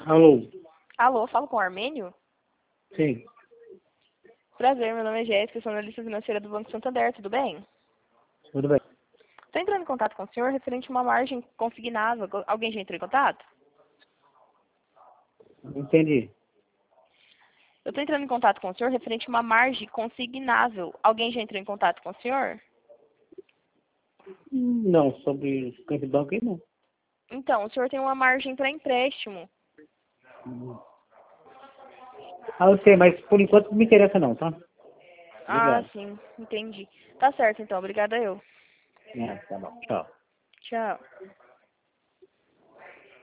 Alô? Alô, falo com o Armênio? Sim, Prazer, meu nome é Jéssica, sou analista financeira do Banco Santander, tudo bem? tudo bem. Estou entrando em contato com o senhor referente a uma margem consignável. Alguém já entrou em contato? Entendi. Eu estou entrando em contato com o senhor referente a uma margem consignável. Alguém já entrou em contato com o senhor? Não, sobre esse banco aí não. Então, o senhor tem uma margem para empréstimo. Ah, eu sei, mas por enquanto não me interessa não, tá? Ah, Obrigado. sim, entendi. Tá certo então, obrigada eu. É, tá bom. Tchau. Tchau.